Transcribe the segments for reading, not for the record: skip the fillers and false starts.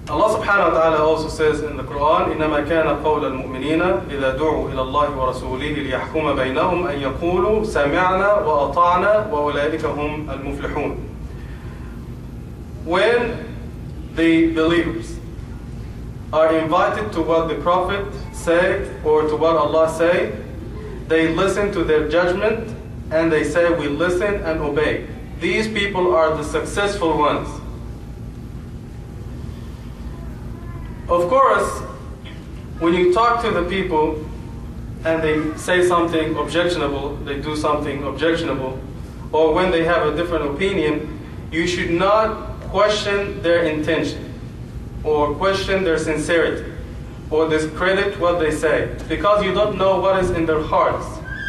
Allah subhanahu wa ta'ala also says in the Quran, إِنَّمَا كَانَ قَوْلَ الْمُؤْمِنِينَ إِذَا دُعُوا إِلَى اللَّهِ وَرَسُولِهِ لِيَحْكُمَ بَيْنَهُمْ أَن يَقُولُوا سَمِعْنَا وَأَطَعْنَا وَأُولَٰئِكَ هُمْ الْمُفْلِحُونَ. When the believers are invited to what the Prophet say or to what Allah say, they listen to their judgment and they say, we listen and obey. These people are the successful ones. Of course, when you talk to the people and they say something objectionable, they do something objectionable, or when they have a different opinion, you should not question their intention or question their sincerity or discredit what they say, because you don't know what is in their hearts.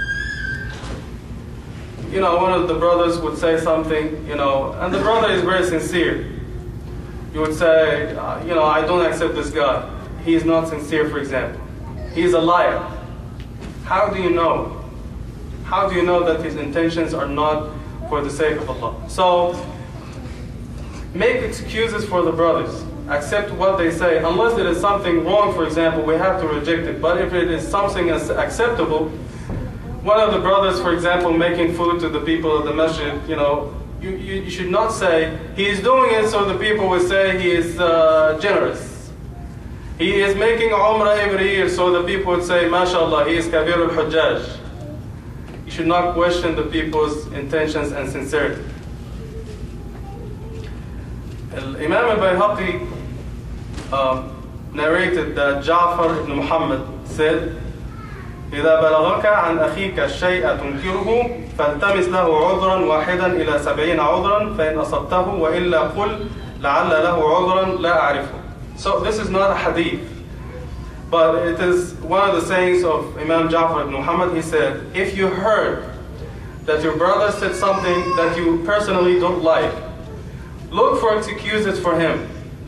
You know, one of the brothers would say something, you know, and the brother is very sincere. You would say, you know, I don't accept this guy. He is not sincere, for example. He is a liar. How do you know? How do you know that his intentions are not for the sake of Allah? So, make excuses for the brothers. Accept what they say. Unless it is something wrong, for example, we have to reject it. But if it is something acceptable, one of the brothers, for example, making food to the people of the masjid, you know, you should not say, he is doing it so the people will say he is generous. He is making Umrah every year so the people would say, MashaAllah, he is Kabir al-Hujjaj. You should not question the people's intentions and sincerity. Imam al-Bayhaqi narrated that Ja'far ibn Muhammad said, إذا بلغك عن أخيك الشيء تنكره فالتمس له عذرا واحدا إلى 70 عذرا فإن أصبته وإلا قل لعل له عذرا لا أعرفه. So this is not a hadith, but it is one of the sayings of Imam Ja'far ibn Muhammad. He said, if you heard that your brother said something that you personally don't like, look for excuses for him.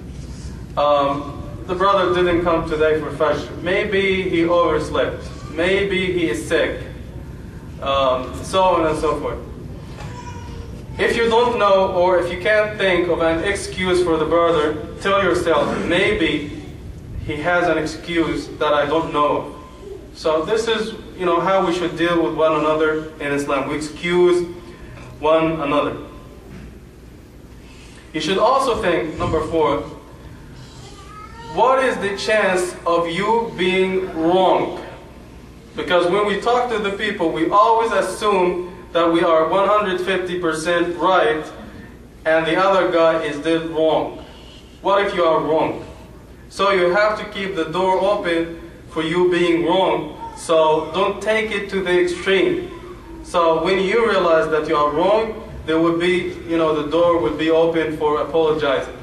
The brother didn't come today for Fajr. Maybe he overslept. Maybe he is sick, so on and so forth. If you don't know, or if you can't think of an excuse for the brother, tell yourself, maybe he has an excuse that I don't know. So this is, you know, how we should deal with one another in Islam. We excuse one another. You should also think, number 4, what is the chance of you being wrong? Because when we talk to the people, we always assume that we are 150% right and the other guy is dead wrong. What if you are wrong? So you have to keep the door open for you being wrong. So don't take it to the extreme. So when you realize that you are wrong, there would be, you know, the door would be open for apologizing.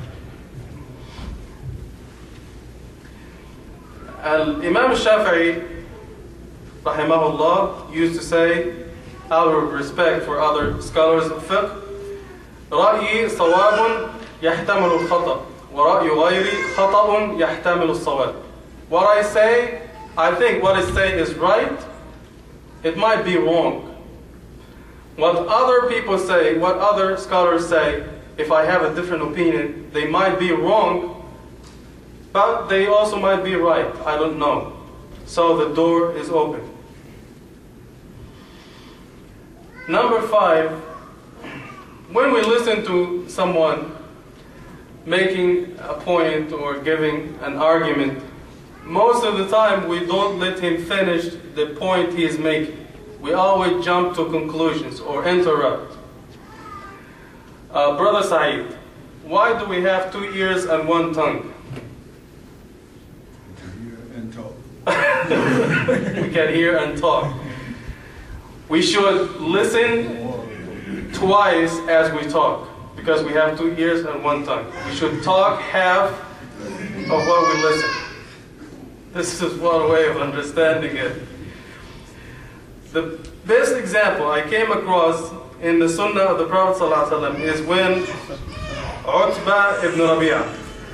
Imam Shafi'i rahimahullah used to say, out of respect for other scholars of fiqh, رأيي صواب يحتمل الخطأ ورأي غيري خطأ يحتمل الصواب. What I say, I think what I say is right, it might be wrong. What other people say, what other scholars say, if I have a different opinion, they might be wrong, but they also might be right. I don't know. So the door is open. Number 5, when we listen to someone making a point or giving an argument, most of the time we don't let him finish the point he is making. We always jump to conclusions or interrupt. Brother Saeed, why do we have 2 ears and 1 tongue? And talk. We can hear and talk. We should listen twice as we talk, because we have 2 ears and 1 tongue. We should talk half of what we listen. This is one way of understanding it. The best example I came across in the Sunnah of the Prophet ﷺ is when Utbah ibn Rabi'ah,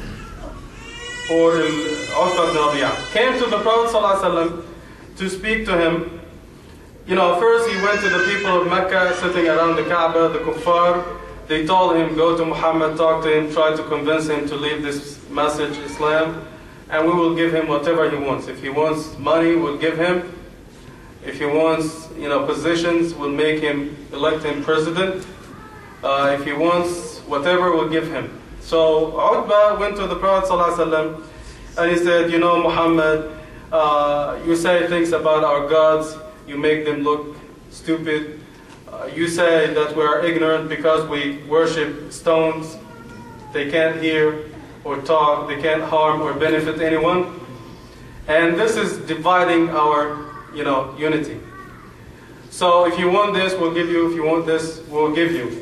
or Utbah ibn Rabi'ah, came to the Prophet ﷺ to speak to him. You know, first he went to the people of Mecca sitting around the Kaaba, the kuffar, They told him, go to Muhammad, talk to him, try to convince him to leave this message, Islam, and we will give him whatever he wants. If he wants money, we'll give him. If he wants, positions, we'll elect him president. If he wants whatever, we'll give him. So Utbah went to the Prophet ﷺ and he said, Muhammad, you say things about our gods, you make them look stupid. You say that we are ignorant because we worship stones. They can't hear or talk, they can't harm or benefit anyone. And this is dividing our unity. So if you want this, we'll give you. If you want this, we'll give you.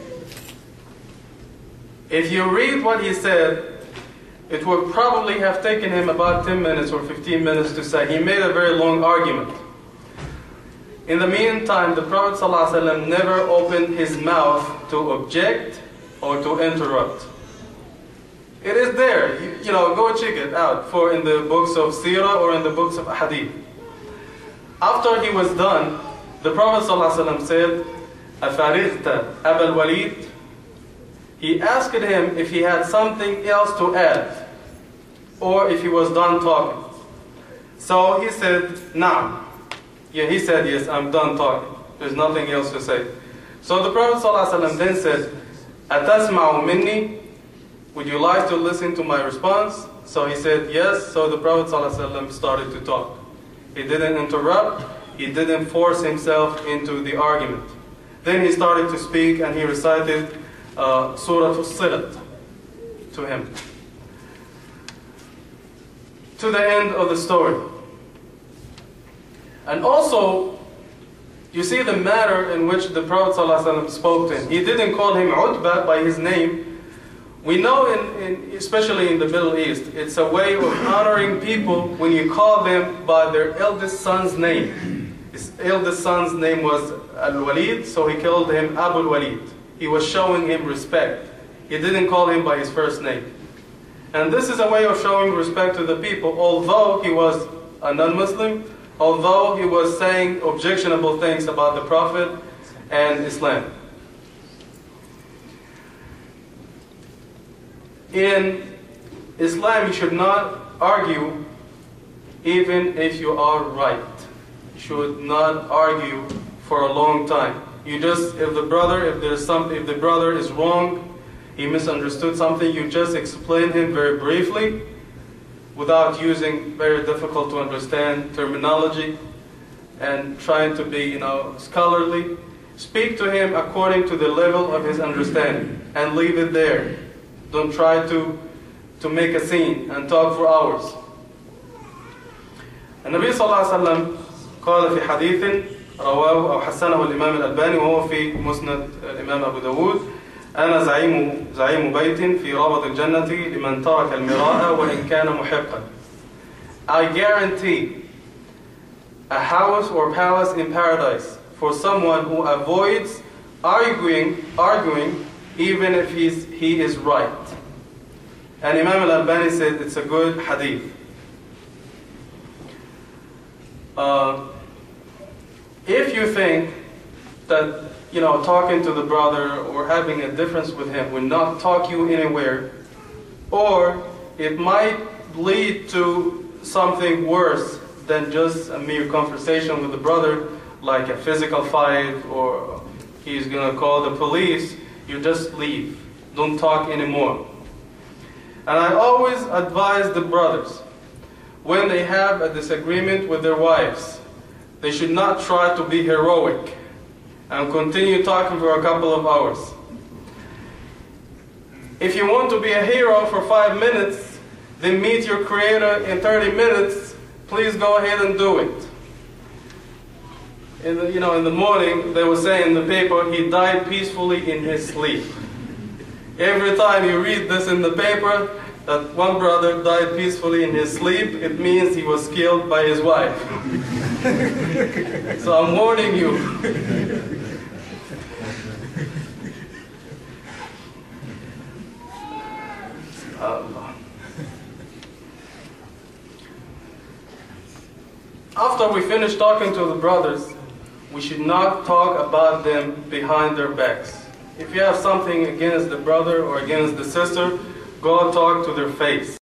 If you read what he said, it would probably have taken him about 10 minutes or 15 minutes to say. He made a very long argument. In the meantime, the Prophet ﷺ never opened his mouth to object or to interrupt. It is there. Go check it out in the books of Sirah or in the books of Hadith. After he was done, the Prophet ﷺ said, أَفَرِغْتَ أَبَا الْوَلِيدِ. He asked him if he had something else to add, or if he was done talking. So he said, Naam. Yeah, he said, yes, I'm done talking. There's nothing else to say. So the Prophet ﷺ then said, أَتَسْمَعُ مِنِّي. Would you like to listen to my response? So he said, yes. So the Prophet ﷺ started to talk. He didn't interrupt. He didn't force himself into the argument. Then he started to speak and he recited Surah As-Silat to him. To the end of the story. And also, you see the manner in which the Prophet ﷺ spoke to him. He didn't call him Utbah by his name. We know, especially in the Middle East, it's a way of honoring people when you call them by their eldest son's name. His eldest son's name was Al-Walid, so he called him Abu Al-Walid. He was showing him respect. He didn't call him by his first name. And this is a way of showing respect to the people, although he was a non-Muslim, although he was saying objectionable things about the Prophet and Islam. In Islam, you should not argue even if you are right. You should not argue for a long time. You just, if the brother is wrong, he misunderstood something, you just explain him very briefly without using very difficult to understand terminology and trying to be, scholarly. Speak to him according to the level of his understanding and leave it there. Don't try to make a scene and talk for hours. النبي صلى الله عليه وسلم قال في حديث رواه أو حسنه الإمام الألباني وهو في مسند الإمام أبو داود أنا زعيم بيت في ربض الجنة لمن ترك المراء وإن كان محقا. I guarantee a house or palace in paradise for someone who avoids arguing even if he is right. And Imam al-Albani said it's a good hadith. If you think that talking to the brother or having a difference with him will not talk you anywhere, or it might lead to something worse than just a mere conversation with the brother, like a physical fight, or he's going to call the police, you just leave. Don't talk anymore. And I always advise the brothers, when they have a disagreement with their wives, they should not try to be heroic and continue talking for a couple of hours. If you want to be a hero for 5 minutes, then meet your Creator in 30 minutes, please go ahead and do it. In the morning, they will say in the paper, he died peacefully in his sleep. Every time you read this in the paper, that one brother died peacefully in his sleep, it means he was killed by his wife. So I'm warning you. After we finish talking to the brothers, we should not talk about them behind their backs. If you have something against the brother or against the sister, go talk to their face.